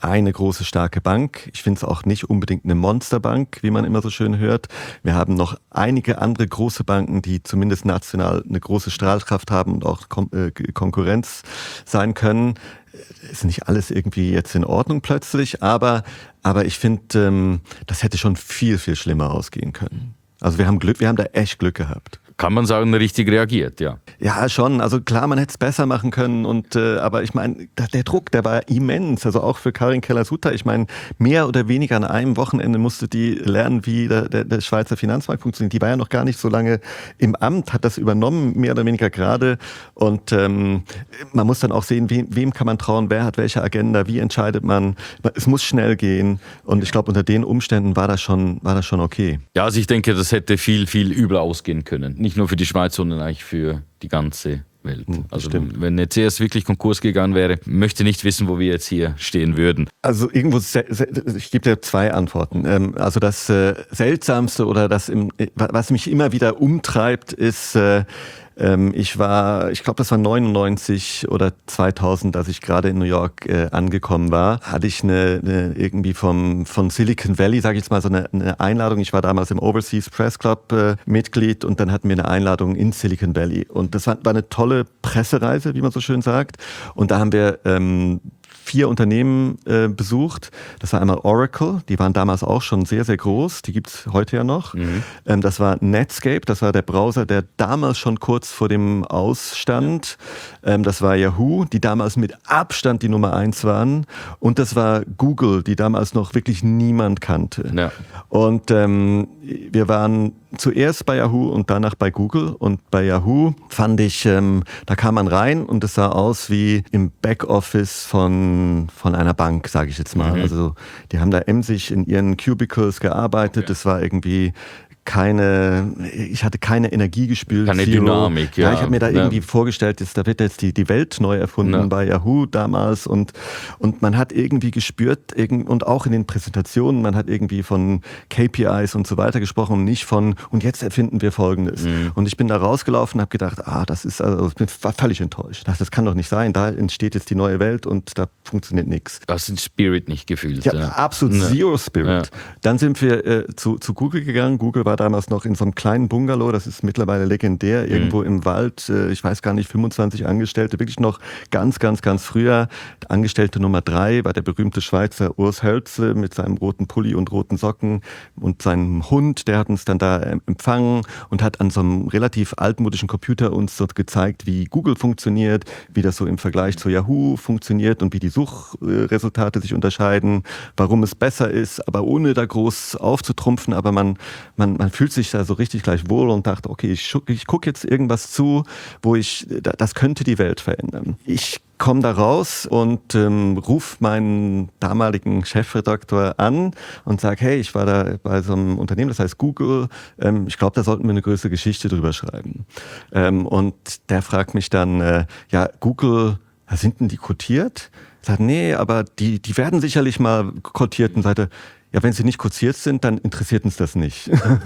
eine große, starke Bank. Ich finde es auch nicht unbedingt eine Monsterbank, wie man immer so schön hört. Wir haben noch einige andere große Banken, die zumindest national eine große Strahlkraft haben und auch Kon- äh, Konkurrenz sein können. Ist nicht alles irgendwie jetzt in Ordnung plötzlich, aber, aber ich finde, ähm, das hätte schon viel, viel schlimmer ausgehen können. Also wir haben Glück, wir haben da echt Glück gehabt. Kann man sagen, richtig reagiert, ja. Ja, schon. Also klar, man hätte es besser machen können. Und äh, aber ich meine, der Druck, der war immens. Also auch für Karin Keller-Sutter. Ich meine, mehr oder weniger an einem Wochenende musste die lernen, wie der, der, der Schweizer Finanzmarkt funktioniert. Die war ja noch gar nicht so lange im Amt, hat das übernommen, mehr oder weniger gerade. Und ähm, man muss dann auch sehen, wem, wem kann man trauen, wer hat welche Agenda, wie entscheidet man. Es muss schnell gehen. Und ich glaube, unter den Umständen war das schon, war das schon okay. Ja, also ich denke, das hätte viel, viel übler ausgehen können. Nicht nur für die Schweiz, sondern eigentlich für die ganze Welt. Hm, also stimmt. wenn jetzt C S wirklich Konkurs gegangen wäre, möchte nicht wissen, wo wir jetzt hier stehen würden. Also irgendwo, se- se- ich gebe dir zwei Antworten. Ähm, Also das äh, Seltsamste oder das, im, was mich immer wieder umtreibt, ist, äh, ähm, ich war, ich glaube, das war neunundneunzig oder zweitausend, als ich gerade in New York äh, angekommen war, hatte ich eine, eine irgendwie vom von Silicon Valley, sage ich jetzt mal, so eine, eine Einladung. Ich war damals im Overseas Press Club äh, Mitglied und dann hatten wir eine Einladung in Silicon Valley und das war, war eine tolle Pressereise, wie man so schön sagt. Und da haben wir ähm, vier Unternehmen äh, besucht. Das war einmal Oracle, die waren damals auch schon sehr, sehr groß, die gibt's heute ja noch. Mhm. Ähm, das war Netscape, das war der Browser, der damals schon kurz vor dem Ausstand. Ähm, das war Yahoo, die damals mit Abstand die Nummer eins waren. Und das war Google, die damals noch wirklich niemand kannte. Ja. Und ähm, wir waren zuerst bei Yahoo und danach bei Google. Und bei Yahoo fand ich, ähm, da kam man rein und es sah aus wie im Backoffice von, von einer Bank, sage ich jetzt mal. Mhm. Also die haben da emsig in ihren Cubicles gearbeitet. Okay. Das war irgendwie keine, ich hatte keine Energie gespürt. Keine Zero. Dynamik, ja. Ja, ich habe mir da Ja. irgendwie vorgestellt, dass da wird jetzt die, die Welt neu erfunden Ja. bei Yahoo damals und, und man hat irgendwie gespürt irgend- und auch in den Präsentationen, man hat irgendwie von K P Is und so weiter gesprochen und nicht von und jetzt erfinden wir Folgendes. Mhm. Und ich bin da rausgelaufen und habe gedacht, ah, das ist, also ich bin war völlig enttäuscht. Ich dachte, das kann doch nicht sein, da entsteht jetzt die neue Welt und da funktioniert nichts. Du hast den Spirit nicht gefühlt. Ja, Ja. absolut Ja. Zero Spirit. Ja. Dann sind wir äh, zu, zu Google gegangen. Google war damals noch in so einem kleinen Bungalow, das ist mittlerweile legendär, Mhm. irgendwo im Wald, äh, ich weiß gar nicht, fünfundzwanzig Angestellte, wirklich noch ganz, ganz, ganz früher. Angestellte Nummer drei war der berühmte Schweizer Urs Hölzle mit seinem roten Pulli und roten Socken und seinem Hund, der hat uns dann da äh, empfangen und hat an so einem relativ altmodischen Computer uns dort gezeigt, wie Google funktioniert, wie das so im Vergleich zu Yahoo funktioniert und wie die Suchresultate sich unterscheiden, warum es besser ist, aber ohne da groß aufzutrumpfen, aber man, man, man fühlt sich da so richtig gleich wohl und dachte, okay, ich, schu- ich gucke jetzt irgendwas zu, wo ich, das könnte die Welt verändern. Ich komme da raus und ähm, rufe meinen damaligen Chefredakteur an und sage, hey, ich war da bei so einem Unternehmen, das heißt Google, ähm, ich glaube, da sollten wir eine größere Geschichte drüber schreiben. Ähm, und der fragt mich dann, äh, ja, Google, sind denn die kotiert? Ich sage, nee, aber die, die werden sicherlich mal kotiert und sagte, ja, wenn sie nicht kotiert sind, dann interessiert uns das nicht.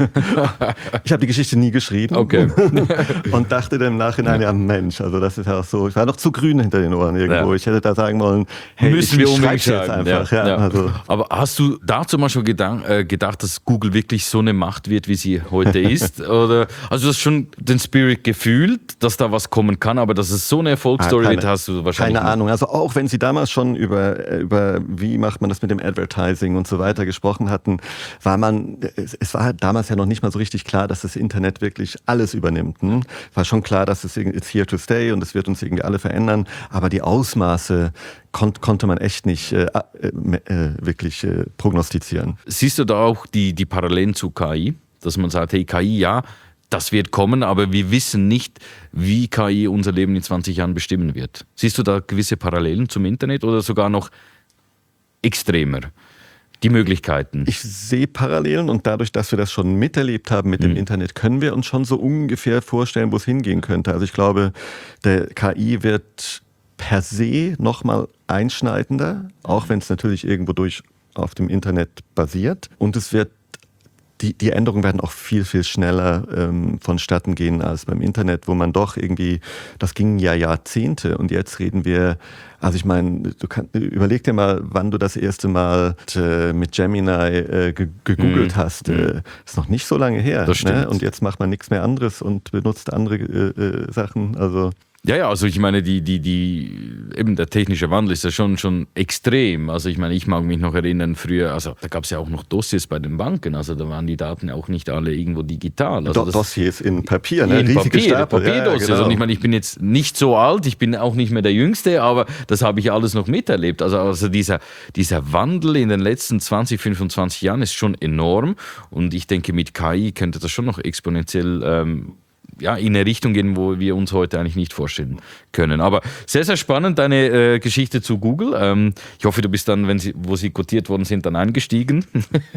Ich habe die Geschichte nie geschrieben. Okay. Und dachte dann im Nachhinein, ja Mensch, also das ist ja auch so, ich war noch zu grün hinter den Ohren irgendwo. Ja. Ich hätte da sagen wollen, hey, Müssen ich, wir ich unbedingt schreib's jetzt schreiben. einfach. Ja, Ja, ja. Also, Aber hast du dazu mal schon gedank, äh, gedacht, dass Google wirklich so eine Macht wird, wie sie heute ist? Oder also du hast schon den Spirit gefühlt, dass da was kommen kann, aber dass es so eine Erfolgsstory Ah, wird, hast du wahrscheinlich keine nicht. Ahnung. Also auch wenn sie damals schon über, äh, über wie macht man das mit dem Advertising und so weiter gesprochen hatten, war man, es, es war damals ja noch nicht mal so richtig klar, dass das Internet wirklich alles übernimmt. Hm? War schon klar, dass es it's here to stay und es wird uns irgendwie alle verändern, aber die Ausmaße kon- konnte man echt nicht äh, äh, äh, wirklich äh, prognostizieren. Siehst du da auch die, die Parallelen zu K I? Dass man sagt, hey, K I, ja, das wird kommen, aber wir wissen nicht, wie K I unser Leben in zwanzig Jahren bestimmen wird. Siehst du da gewisse Parallelen zum Internet oder sogar noch extremer? Die Möglichkeiten. Ich sehe Parallelen und dadurch, dass wir das schon miterlebt haben mit dem Mhm. Internet, können wir uns schon so ungefähr vorstellen, wo es hingehen könnte. Also ich glaube, der K I wird per se nochmal einschneidender, auch wenn es natürlich irgendwo durch auf dem Internet basiert. Und es wird die, die Änderungen werden auch viel, viel schneller ähm, vonstatten gehen als beim Internet, wo man doch irgendwie, das ging ja Jahrzehnte und jetzt reden wir, also ich meine, du kann, überleg dir mal, wann du das erste Mal äh, mit Gemini äh, ge- gegoogelt mm. hast. Äh, ist noch nicht so lange her. Das stimmt. Ne? Und jetzt macht man nichts mehr anderes und benutzt andere äh, äh, Sachen. Also Ja, ja, also ich meine, die, die, die, eben der technische Wandel ist ja schon, schon extrem. Also ich meine, ich mag mich noch erinnern, früher, also da gab es ja auch noch Dossiers bei den Banken, also da waren die Daten auch nicht alle irgendwo digital. Also Do- Dossiers in Papier, ne? In Riesige Papier, Stapel. Papierdossiers. Ja, genau. Und ich meine, ich bin jetzt nicht so alt, ich bin auch nicht mehr der Jüngste, aber das habe ich alles noch miterlebt. Also, also dieser, dieser Wandel in den letzten zwanzig, fünfundzwanzig Jahren ist schon enorm und ich denke, mit K I könnte das schon noch exponentiell ähm, ja, in eine Richtung gehen, wo wir uns heute eigentlich nicht vorstellen können. Aber sehr, sehr spannend, deine äh, Geschichte zu Google. Ähm, ich hoffe, du bist dann, wenn sie, wo sie kotiert worden sind, dann eingestiegen.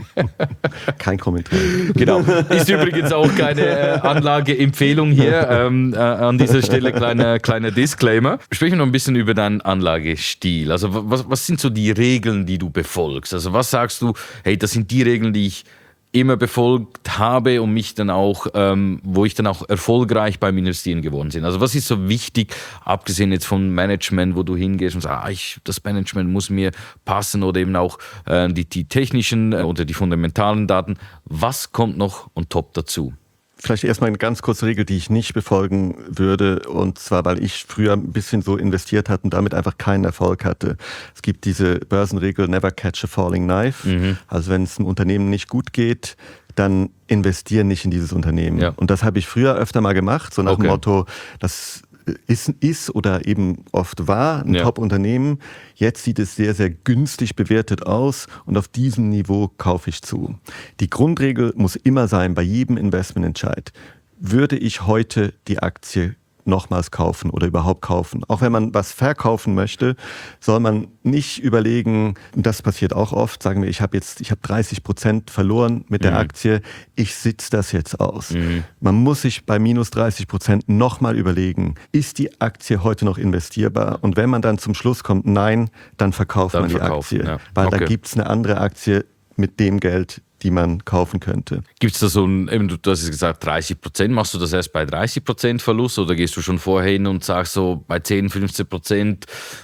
Kein Kommentar. Genau. Ist übrigens auch keine äh, Anlageempfehlung hier. Ähm, äh, an dieser Stelle kleiner, kleiner Disclaimer. Sprechen wir noch ein bisschen über deinen Anlagestil. Also was, was sind so die Regeln, die du befolgst? Also was sagst du, hey, das sind die Regeln, die ich immer befolgt habe und mich dann auch, ähm, wo ich dann auch erfolgreich beim Investieren geworden bin. Also was ist so wichtig, abgesehen jetzt vom Management, wo du hingehst und sagst, ah, ich, das Management muss mir passen oder eben auch äh, die, die technischen oder die fundamentalen Daten. Was kommt noch on top dazu? Vielleicht erstmal eine ganz kurze Regel, die ich nicht befolgen würde, und zwar, weil ich früher ein bisschen so investiert hatte und damit einfach keinen Erfolg hatte. Es gibt diese Börsenregel, never catch a falling knife. Mhm. Also wenn es einem Unternehmen nicht gut geht, dann investieren nicht in dieses Unternehmen. Ja. Und das habe ich früher öfter mal gemacht, so nach okay. dem Motto, das ist, ist oder eben oft war ein ja. Top-Unternehmen. Jetzt sieht es sehr, sehr günstig bewertet aus und auf diesem Niveau kaufe ich zu. Die Grundregel muss immer sein, bei jedem Investmententscheid, würde ich heute die Aktie nochmals kaufen oder überhaupt kaufen. Auch wenn man was verkaufen möchte, soll man nicht überlegen, und das passiert auch oft, sagen wir, ich habe jetzt, ich habe dreißig Prozent verloren mit der mhm. Aktie, ich sitze das jetzt aus. Mhm. Man muss sich bei minus dreißig Prozent nochmal überlegen, ist die Aktie heute noch investierbar? Und wenn man dann zum Schluss kommt, nein, dann verkauft dann man die Aktie. Ja. Weil okay. da gibt es eine andere Aktie mit dem Geld, die man kaufen könnte. Gibt es da so ein, eben, du hast gesagt, dreißig Prozent, machst du das erst bei dreißig Prozent Verlust oder gehst du schon vorher hin und sagst so bei zehn, fünfzehn Prozent,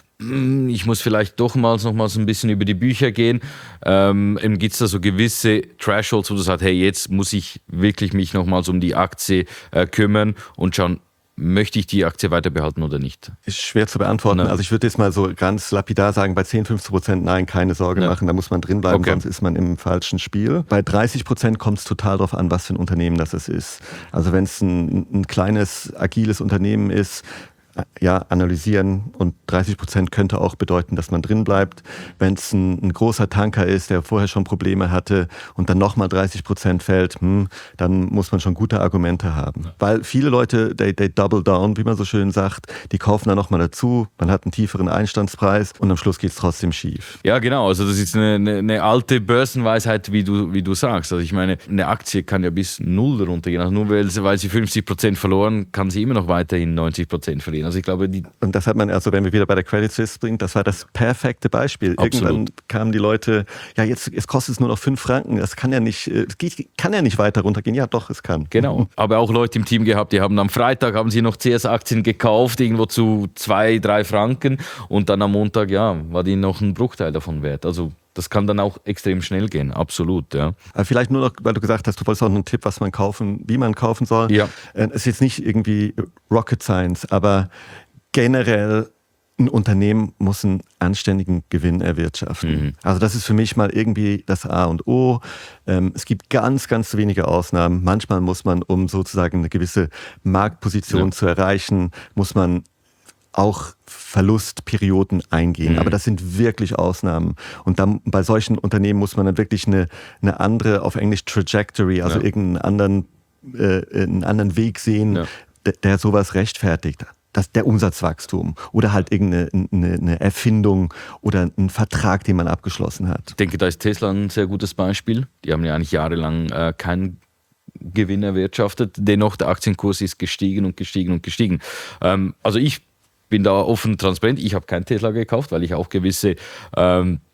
ich muss vielleicht doch mal noch mal so ein bisschen über die Bücher gehen. Ähm, gibt es da so gewisse Thresholds, wo du sagst, hey, jetzt muss ich wirklich mich nochmals um die Aktie äh, kümmern und schauen, möchte ich die Aktie weiter behalten oder nicht? Ist schwer zu beantworten. Ja. Also ich würde jetzt mal so ganz lapidar sagen, bei zehn, fünfzehn Prozent nein, keine Sorge ja. machen, da muss man drin bleiben, okay. sonst ist man im falschen Spiel. Bei dreißig Prozent kommt es total darauf an, was für ein Unternehmen das es ist. Also wenn es ein, ein kleines, agiles Unternehmen ist, ja, analysieren, und dreißig Prozent könnte auch bedeuten, dass man drin bleibt. Wenn es ein, ein großer Tanker ist, der vorher schon Probleme hatte und dann nochmal dreißig Prozent fällt, hm, dann muss man schon gute Argumente haben. Ja. Weil viele Leute, they, they double down, wie man so schön sagt, die kaufen dann nochmal dazu, man hat einen tieferen Einstandspreis und am Schluss geht es trotzdem schief. Ja, genau, also das ist eine, eine, eine alte Börsenweisheit, wie du, wie du sagst. Also ich meine, eine Aktie kann ja bis null runtergehen. Also nur weil, weil sie fünfzig Prozent verloren, kann sie immer noch weiterhin neunzig Prozent verlieren. Also ich glaube, die und das hat man, also wenn wir wieder bei der Credit Suisse sind, das war das perfekte Beispiel. Absolut. Irgendwann kamen die Leute, ja, jetzt, jetzt kostet es nur noch fünf Franken, das kann ja nicht, es geht, kann ja nicht weiter runtergehen. Ja, doch, es kann. Genau, aber auch Leute im Team gehabt, die haben am Freitag, haben sie noch C S-Aktien gekauft, irgendwo zu zwei, drei Franken, und dann am Montag, ja, war die noch ein Bruchteil davon wert. Also das kann dann auch extrem schnell gehen, absolut. Ja. Aber vielleicht nur noch, weil du gesagt hast, du wolltest auch einen Tipp, was man kaufen, wie man kaufen soll. Ja. Es ist jetzt nicht irgendwie Rocket Science, aber generell ein Unternehmen muss einen anständigen Gewinn erwirtschaften. Mhm. Also das ist für mich mal irgendwie das A und O. Ähm, es gibt ganz, ganz wenige Ausnahmen. Manchmal muss man, um sozusagen eine gewisse Marktposition ja. zu erreichen, muss man auch Verlustperioden eingehen. Mhm. Aber das sind wirklich Ausnahmen. Und dann bei solchen Unternehmen muss man dann wirklich eine, eine andere, auf Englisch Trajectory, also ja. irgendeinen anderen, äh, einen anderen Weg sehen, ja. der, der sowas rechtfertigt. Das, der Umsatzwachstum oder halt irgendeine eine, eine Erfindung oder ein Vertrag, den man abgeschlossen hat. Ich denke, da ist Tesla ein sehr gutes Beispiel. Die haben ja eigentlich jahrelang äh, keinen Gewinn erwirtschaftet. Dennoch, der Aktienkurs ist gestiegen und gestiegen und gestiegen. Ähm, also ich bin da offen und transparent. Ich habe kein Tesla gekauft, weil ich auch gewisse ähm,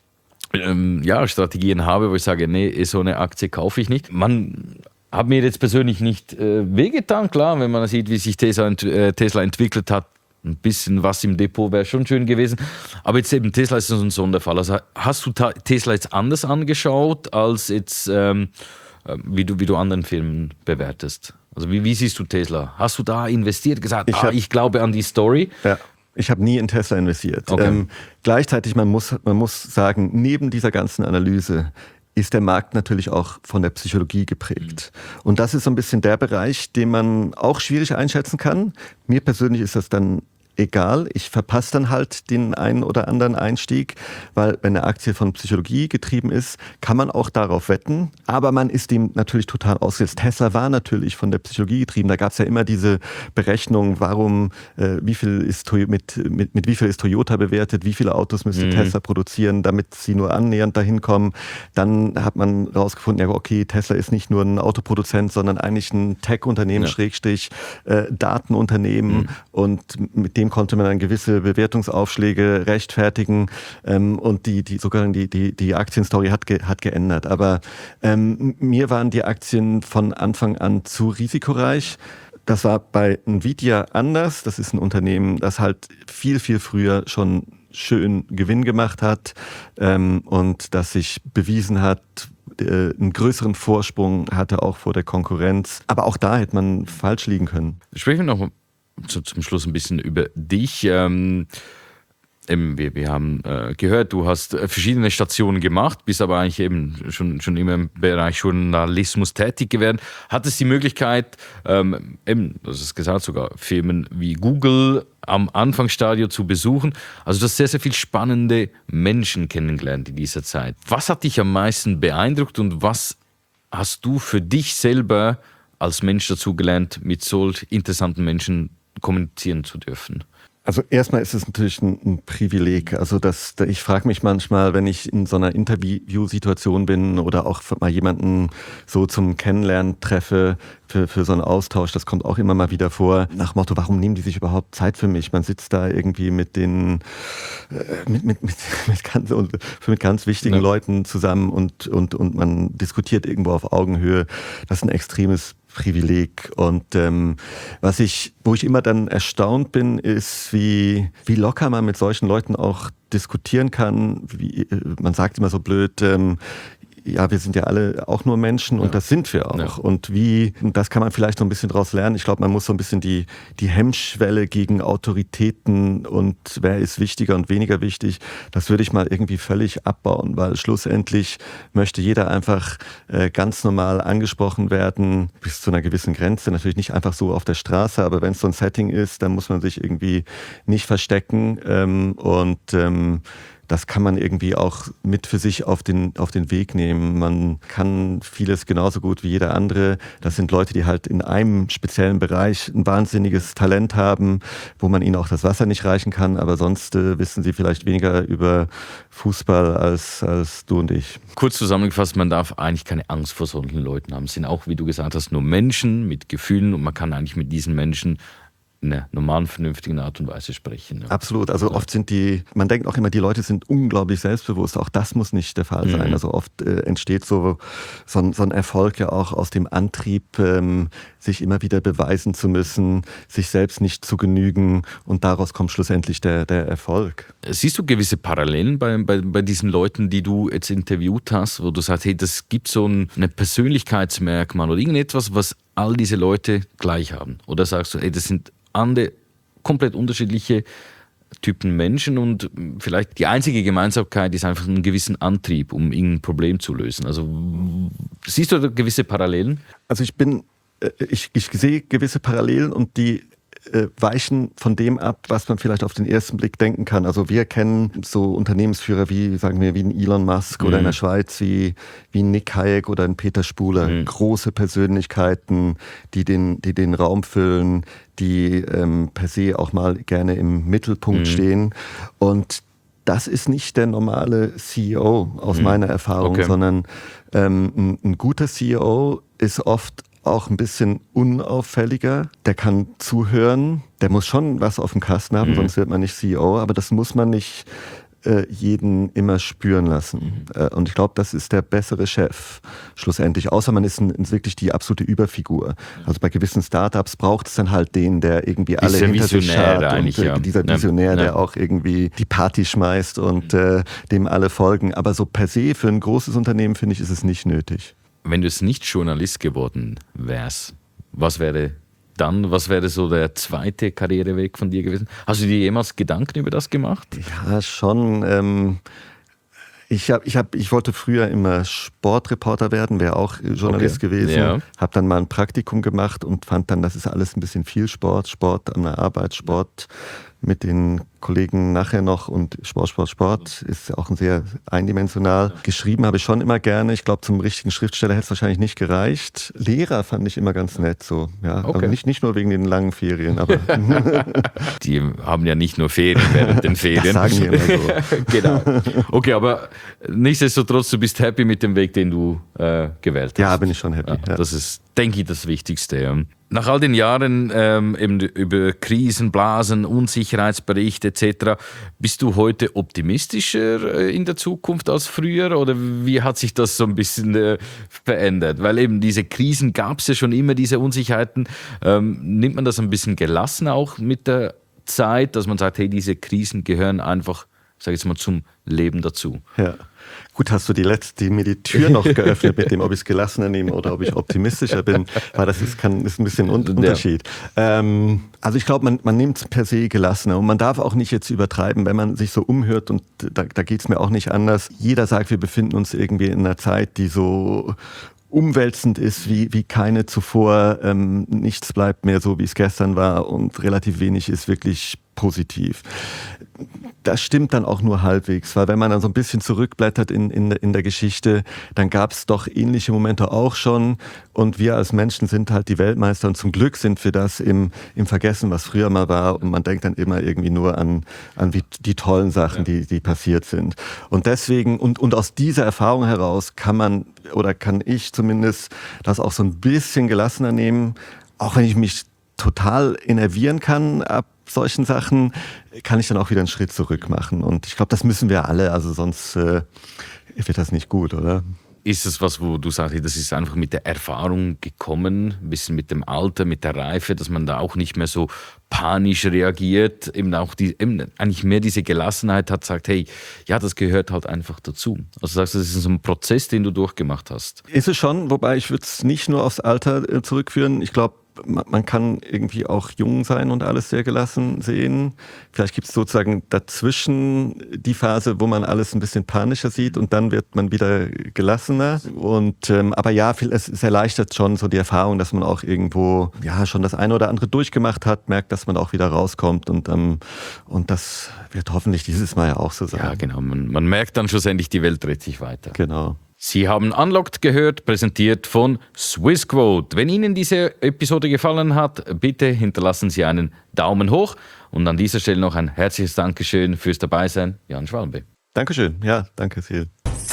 ähm, ja, Strategien habe, wo ich sage, nee, so eine Aktie kaufe ich nicht. Man hat mir jetzt persönlich nicht äh, wehgetan, klar, wenn man sieht, wie sich Tesla, ent- äh, Tesla entwickelt hat. Ein bisschen was im Depot wäre schon schön gewesen. Aber jetzt eben, Tesla ist so ein Sonderfall. Also hast du ta- Tesla jetzt anders angeschaut, als jetzt, ähm, wie, du, wie du anderen Firmen bewertest? Also wie, wie siehst du Tesla? Hast du da investiert, gesagt, ich, ah, hab, ich glaube an die Story? Ja. Ich habe nie in Tesla investiert. Okay. Ähm, gleichzeitig, man muss, man muss sagen, neben dieser ganzen Analyse ist der Markt natürlich auch von der Psychologie geprägt. Mhm. Und das ist so ein bisschen der Bereich, den man auch schwierig einschätzen kann. Mir persönlich ist das dann egal. Ich verpasse dann halt den einen oder anderen Einstieg, weil wenn eine Aktie von Psychologie getrieben ist, kann man auch darauf wetten. Aber man ist dem natürlich total ausgesetzt. Tesla war natürlich von der Psychologie getrieben. Da gab es ja immer diese Berechnung, warum, äh, wie viel ist mit, mit, mit wie viel ist Toyota bewertet, wie viele Autos müsste mhm. Tesla produzieren, damit sie nur annähernd dahin kommen. Dann hat man rausgefunden, ja okay, Tesla ist nicht nur ein Autoproduzent, sondern eigentlich ein Tech-Unternehmen, ja. Schrägstrich äh, Datenunternehmen mhm. und mit dem konnte man dann gewisse Bewertungsaufschläge rechtfertigen ähm, und die, die sogar die, die, die Aktienstory hat, ge, hat geändert. Aber ähm, mir waren die Aktien von Anfang an zu risikoreich. Das war bei Nvidia anders. Das ist ein Unternehmen, das halt viel, viel früher schon schön Gewinn gemacht hat ähm, und das sich bewiesen hat, äh, einen größeren Vorsprung hatte auch vor der Konkurrenz. Aber auch da hätte man falsch liegen können. Sprechen wir noch zum Schluss ein bisschen über dich. Ähm, wir, wir haben äh, gehört, du hast verschiedene Stationen gemacht, bist aber eigentlich eben schon, schon immer im Bereich Journalismus tätig geworden. Hattest die Möglichkeit, ähm, eben, du hast es gesagt, sogar Firmen wie Google am Anfangsstadium zu besuchen. Also du hast sehr, sehr viele spannende Menschen kennengelernt in dieser Zeit. Was hat dich am meisten beeindruckt und was hast du für dich selber als Mensch dazu gelernt, mit solch interessanten Menschen kommunizieren zu dürfen? Also erstmal ist es natürlich ein, ein Privileg. Also das, ich frage mich manchmal, wenn ich in so einer Interviewsituation bin oder auch mal jemanden so zum Kennenlernen treffe für, für so einen Austausch, das kommt auch immer mal wieder vor, nach Motto, warum nehmen die sich überhaupt Zeit für mich? Man sitzt da irgendwie mit den äh, mit, mit, mit, mit, ganz, mit ganz wichtigen ja. Leuten zusammen und, und, und man diskutiert irgendwo auf Augenhöhe. Das ist ein extremes Privileg. Und ähm, was ich, wo ich immer dann erstaunt bin, ist, wie, wie locker man mit solchen Leuten auch diskutieren kann. Wie, man sagt immer so blöd, ähm, ja, wir sind ja alle auch nur Menschen und ja. das sind wir auch. Ja. Und wie, das kann man vielleicht so ein bisschen daraus lernen. Ich glaube, man muss so ein bisschen die, die Hemmschwelle gegen Autoritäten und wer ist wichtiger und weniger wichtig, das würde ich mal irgendwie völlig abbauen, weil schlussendlich möchte jeder einfach äh, ganz normal angesprochen werden, bis zu einer gewissen Grenze. Natürlich nicht einfach so auf der Straße, aber wenn es so ein Setting ist, dann muss man sich irgendwie nicht verstecken ähm, und ähm, das kann man irgendwie auch mit für sich auf den, auf den Weg nehmen. Man kann vieles genauso gut wie jeder andere. Das sind Leute, die halt in einem speziellen Bereich ein wahnsinniges Talent haben, wo man ihnen auch das Wasser nicht reichen kann. Aber sonst äh, wissen sie vielleicht weniger über Fußball als, als du und ich. Kurz zusammengefasst, man darf eigentlich keine Angst vor solchen Leuten haben. Es sind auch, wie du gesagt hast, nur Menschen mit Gefühlen und man kann eigentlich mit diesen Menschen in einer normalen, vernünftigen Art und Weise sprechen. Ja. Absolut. Also oft sind die, man denkt auch immer, die Leute sind unglaublich selbstbewusst. Auch das muss nicht der Fall sein. Mhm. Also oft äh, entsteht so, so, ein, so ein Erfolg ja auch aus dem Antrieb, ähm, sich immer wieder beweisen zu müssen, sich selbst nicht zu genügen und daraus kommt schlussendlich der, der Erfolg. Siehst du gewisse Parallelen bei, bei, bei diesen Leuten, die du jetzt interviewt hast, wo du sagst, hey, das gibt so ein eine Persönlichkeitsmerkmal oder irgendetwas, was all diese Leute gleich haben? Oder sagst du, hey, das sind andere komplett unterschiedliche Typen Menschen und vielleicht die einzige Gemeinsamkeit ist einfach einen gewissen Antrieb, um irgendein Problem zu lösen. Also siehst du da gewisse Parallelen? Also ich bin, ich, ich sehe gewisse Parallelen und die äh, weichen von dem ab, was man vielleicht auf den ersten Blick denken kann. Also wir kennen so Unternehmensführer wie, sagen wir, wie ein Elon Musk mhm. oder in der Schweiz wie, wie ein Nick Hayek oder ein Peter Spuler. Mhm. Große Persönlichkeiten, die den, die den Raum füllen, die ähm, per se auch mal gerne im Mittelpunkt mhm. stehen. Und das ist nicht der normale C E O aus mhm. meiner Erfahrung, okay. sondern ähm, ein, ein guter C E O ist oft auch ein bisschen unauffälliger. Der kann zuhören, der muss schon was auf dem Kasten haben, mhm. sonst wird man nicht C E O, aber das muss man nicht äh, jeden immer spüren lassen. Äh, und ich glaube, das ist der bessere Chef schlussendlich, außer man ist ein, wirklich die absolute Überfigur. Also bei gewissen Startups braucht es dann halt den, der irgendwie alle dieser hinter sich hat eigentlich, und äh, ja. dieser Visionär, ja. der auch irgendwie die Party schmeißt und äh, dem alle folgen. Aber so per se für ein großes Unternehmen, finde ich, ist es nicht nötig. Wenn du es nicht Journalist geworden wärst, was wäre dann, was wäre so der zweite Karriereweg von dir gewesen? Hast du dir jemals Gedanken über das gemacht? Ja, schon. Ähm, ich, hab, ich, hab, ich wollte früher immer Sportreporter werden, wäre auch Journalist Okay. gewesen. Ja. Habe dann mal ein Praktikum gemacht und fand dann, das ist alles ein bisschen viel Sport. Sport an der Arbeit, Sport mit den Kollegen nachher noch und Sport, Sport, Sport ist auch ein sehr eindimensional. Geschrieben habe ich schon immer gerne. Ich glaube, zum richtigen Schriftsteller hätte es wahrscheinlich nicht gereicht. Lehrer fand ich immer ganz nett so. Ja, Okay. also nicht, nicht nur wegen den langen Ferien, aber Die haben ja nicht nur Ferien während den Ferien. das sagen die immer so. Genau. Okay, aber nichtsdestotrotz, du bist happy mit dem Weg, den du äh, gewählt hast. Ja, bin ich schon happy. Ja, Ja. das ist, denke ich, das Wichtigste. Ja. Nach all den Jahren ähm, eben über Krisen, Blasen, Unsicherheitsberichte et cetera, bist du heute optimistischer äh, in der Zukunft als früher oder wie hat sich das so ein bisschen äh, verändert? Weil eben diese Krisen gab es ja schon immer, diese Unsicherheiten. Ähm, nimmt man das ein bisschen gelassener auch mit der Zeit, dass man sagt, hey, diese Krisen gehören einfach, sag ich jetzt mal, zum Leben dazu? Ja. Gut, hast du die letzte, die mir die Tür noch geöffnet mit dem, ob ich es gelassener nehme oder ob ich optimistischer bin, weil das ist, kann, ist ein bisschen ein Unterschied. Ja. Ähm, also ich glaube, man, man nimmt es per se gelassener und man darf auch nicht jetzt übertreiben, wenn man sich so umhört und da, da geht es mir auch nicht anders. Jeder sagt, wir befinden uns irgendwie in einer Zeit, die so umwälzend ist wie, wie keine zuvor. Ähm, nichts bleibt mehr so, wie es gestern war und relativ wenig ist wirklich positiv. Das stimmt dann auch nur halbwegs, weil wenn man dann so ein bisschen zurückblättert in, in, in der Geschichte, dann gab es doch ähnliche Momente auch schon und wir als Menschen sind halt die Weltmeister und zum Glück sind wir das im, im Vergessen, was früher mal war und man denkt dann immer irgendwie nur an, an wie, die tollen Sachen, die, die passiert sind. Und deswegen, und, und aus dieser Erfahrung heraus kann man, oder kann ich zumindest das auch so ein bisschen gelassener nehmen, auch wenn ich mich total innervieren kann ab solchen Sachen, kann ich dann auch wieder einen Schritt zurück machen. Und ich glaube, das müssen wir alle, also sonst äh, wird das nicht gut, oder? Ist es was, wo du sagst, das ist einfach mit der Erfahrung gekommen, ein bisschen mit dem Alter, mit der Reife, dass man da auch nicht mehr so panisch reagiert, eben auch die, eben eigentlich mehr diese Gelassenheit hat, sagt, hey, ja, das gehört halt einfach dazu. Also sagst du, das ist so ein Prozess, den du durchgemacht hast. Ist es schon, wobei ich würde es nicht nur aufs Alter äh, zurückführen. Ich glaube, man kann irgendwie auch jung sein und alles sehr gelassen sehen. Vielleicht gibt es sozusagen dazwischen die Phase, wo man alles ein bisschen panischer sieht und dann wird man wieder gelassener. Und ähm, aber ja, es, es erleichtert schon so die Erfahrung, dass man auch irgendwo ja schon das eine oder andere durchgemacht hat, merkt, dass man auch wieder rauskommt und ähm, und das wird hoffentlich dieses Mal ja auch so sein. Ja, genau. Man, man merkt dann schlussendlich, die Welt dreht sich weiter. Genau. Sie haben Unlocked gehört, präsentiert von Swissquote. Wenn Ihnen diese Episode gefallen hat, bitte hinterlassen Sie einen Daumen hoch. Und an dieser Stelle noch ein herzliches Dankeschön fürs Dabeisein, Jan Schwalbe. Dankeschön. Ja, danke sehr.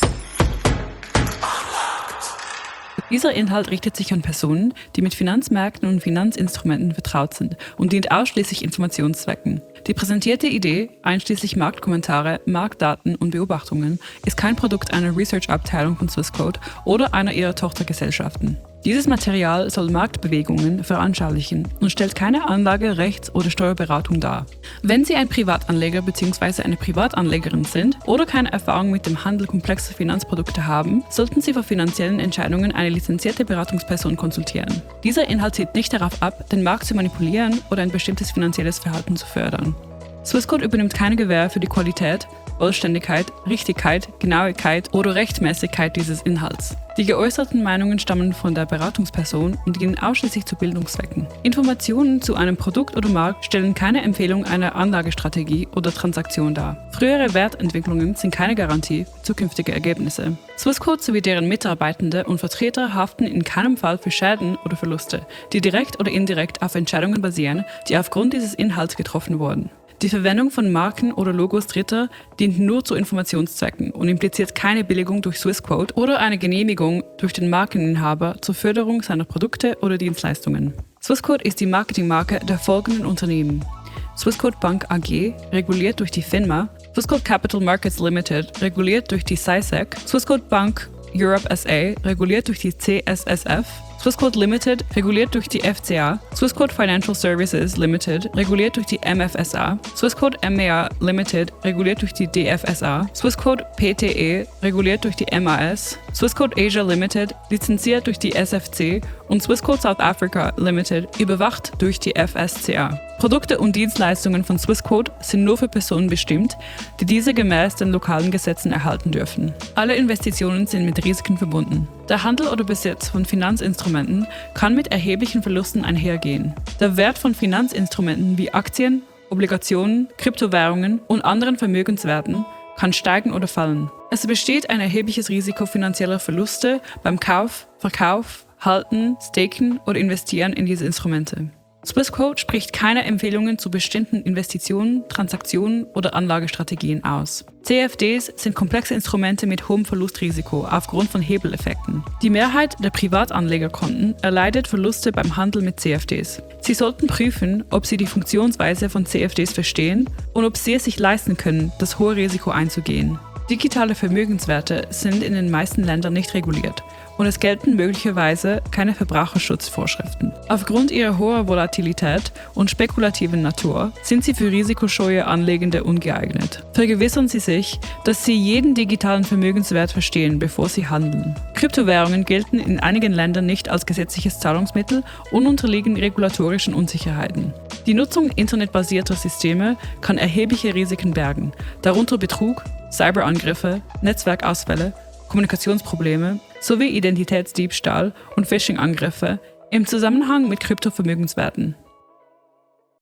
Dieser Inhalt richtet sich an Personen, die mit Finanzmärkten und Finanzinstrumenten vertraut sind und dient ausschließlich Informationszwecken. Die präsentierte Idee, einschließlich Marktkommentare, Marktdaten und Beobachtungen, ist kein Produkt einer Research-Abteilung von Swissquote oder einer ihrer Tochtergesellschaften. Dieses Material soll Marktbewegungen veranschaulichen und stellt keine Anlage-, Rechts- oder Steuerberatung dar. Wenn Sie ein Privatanleger bzw. eine Privatanlegerin sind oder keine Erfahrung mit dem Handel komplexer Finanzprodukte haben, sollten Sie vor finanziellen Entscheidungen eine lizenzierte Beratungsperson konsultieren. Dieser Inhalt zielt nicht darauf ab, den Markt zu manipulieren oder ein bestimmtes finanzielles Verhalten zu fördern. Swissquote übernimmt keine Gewähr für die Qualität, Vollständigkeit, Richtigkeit, Genauigkeit oder Rechtmäßigkeit dieses Inhalts. Die geäußerten Meinungen stammen von der Beratungsperson und dienen ausschließlich zu Bildungszwecken. Informationen zu einem Produkt oder Markt stellen keine Empfehlung einer Anlagestrategie oder Transaktion dar. Frühere Wertentwicklungen sind keine Garantie für zukünftige Ergebnisse. Swissquote sowie deren Mitarbeitende und Vertreter haften in keinem Fall für Schäden oder Verluste, die direkt oder indirekt auf Entscheidungen basieren, die aufgrund dieses Inhalts getroffen wurden. Die Verwendung von Marken oder Logos Dritter dient nur zu Informationszwecken und impliziert keine Billigung durch Swissquote oder eine Genehmigung durch den Markeninhaber zur Förderung seiner Produkte oder Dienstleistungen. Swissquote ist die Marketingmarke der folgenden Unternehmen: Swissquote Bank A G, reguliert durch die FINMA, Swissquote Capital Markets Limited, reguliert durch die S I S E C, Swissquote Bank Europe S A, reguliert durch die C S S F, Swissquote Limited, reguliert durch die F C A, Swissquote Financial Services Limited, reguliert durch die M F S A, Swissquote M E A Limited, reguliert durch die D F S A, Swissquote P T E, reguliert durch die M A S, Swissquote Asia Limited, lizenziert durch die S F C und Swissquote South Africa Limited, überwacht durch die F S C A. Produkte und Dienstleistungen von Swissquote sind nur für Personen bestimmt, die diese gemäß den lokalen Gesetzen erhalten dürfen. Alle Investitionen sind mit Risiken verbunden. Der Handel oder Besitz von Finanzinstrumenten kann mit erheblichen Verlusten einhergehen. Der Wert von Finanzinstrumenten wie Aktien, Obligationen, Kryptowährungen und anderen Vermögenswerten kann steigen oder fallen. Es besteht ein erhebliches Risiko finanzieller Verluste beim Kauf, Verkauf, Halten, Staken oder Investieren in diese Instrumente. Swissquote spricht keine Empfehlungen zu bestimmten Investitionen, Transaktionen oder Anlagestrategien aus. C F Ds sind komplexe Instrumente mit hohem Verlustrisiko aufgrund von Hebeleffekten. Die Mehrheit der Privatanlegerkonten erleidet Verluste beim Handel mit C F Ds. Sie sollten prüfen, ob Sie die Funktionsweise von C F Ds verstehen und ob Sie es sich leisten können, das hohe Risiko einzugehen. Digitale Vermögenswerte sind in den meisten Ländern nicht reguliert und es gelten möglicherweise keine Verbraucherschutzvorschriften. Aufgrund ihrer hohen Volatilität und spekulativen Natur sind sie für risikoscheue Anlegende ungeeignet. Vergewissern Sie sich, dass Sie jeden digitalen Vermögenswert verstehen, bevor Sie handeln. Kryptowährungen gelten in einigen Ländern nicht als gesetzliches Zahlungsmittel und unterliegen regulatorischen Unsicherheiten. Die Nutzung internetbasierter Systeme kann erhebliche Risiken bergen, darunter Betrug, Cyberangriffe, Netzwerkausfälle, Kommunikationsprobleme sowie Identitätsdiebstahl und Phishing-Angriffe im Zusammenhang mit Kryptovermögenswerten.